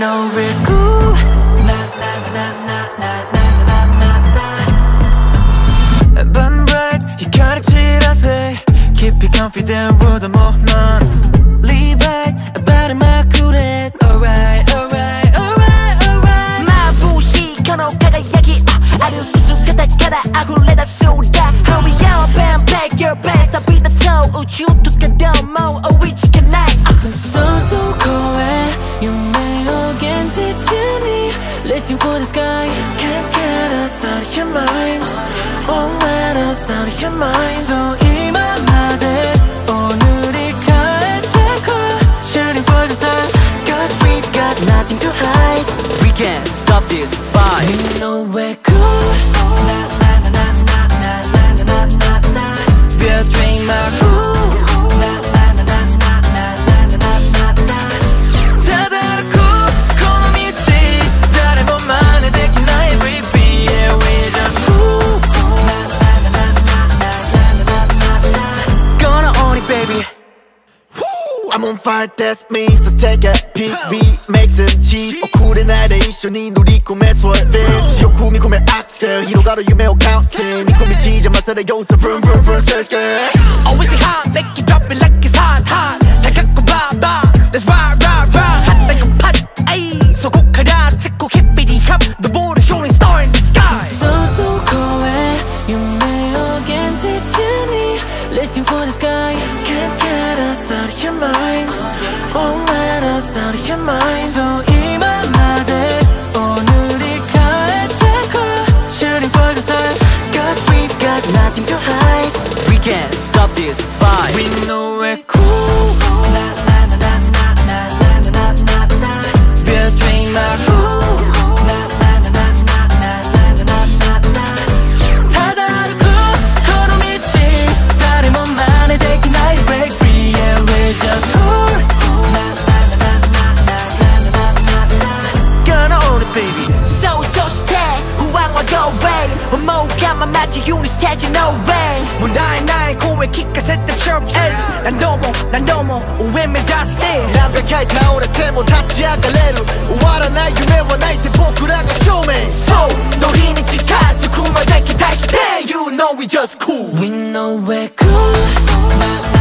know we're cool. Na na na na na na na na na. Burn bright, 희가리질 않세. Keep it confident with the moment. Leave back, about my coolhead. Alright, alright, alright, alright. 마부시 거노가가 얘기 아류기수 가다가다 아굴레다 쏘다. Hurry up and pack your bags. I'll be the toe 우주 두꺼운 모 위치한 night. 소소코해 유명한 지진이 Listen for the sky. Can't get us out of your mind. Won't let us out of your mind. So 이만하대 오늘이 갈 테고 Shooting for the stars. Cause we've got nothing to hide. We can't stop this fight. We know we're cool. Na na na na na na na na na na. We'll drink my cool. Na na na na na na na na na na. 다 다르고 코너미지 다른 것만의 데긴 나의 break free. Yeah, we're just cool. Na na na na na na na na na. Gonna own it, baby. I'm on fire, that's me. So take a peek. We make some cheese. 오쿠레 나의 이슈니 누리 꿈의 솔빈. 요쿠미 꿈의 악셀. 히로가로夢を counting. 니 꿈이 지자마자 요트 vroom vroom vroom skirt skirt. Always be hot, make it drop it like it's hot, hot. 다 갖고 봐봐, let's ride, ride, ride. Hot like a pot, ayy. 소곡하라, 찍고 힙비디 합. The border shooting star in the sky. 소소코해 유명한 지진이 Listen for the sky. Can't get us out of your mind. Won't let us out of your mind. So 이만하대 오늘이 갈 테고 Shooting for the stars. Cause we've got nothing to hide. We can't stop this fight. We know we're cool. Na na na na na na na na na na. We'll drink my cool. Na na na na na na na na na. 다 다르고 코너미지 다른 것만의 데긴 나의 break free. Yeah, we're just cool. Na na na na na na na na na. Gonna own it, baby. So stay 후왕과 go away. 뭐가 맞지 유니스테이지 no way. 뭐 나의 코에 킥까지 때처럼 난 너무 오해면 just stay. 완벽하게 타오르게 못하지 않을래로 우아라 나의夢はないって僕らが証明 So 노리는 지가서 구마되게 다시 돼. You know we just cool. We know we're cool.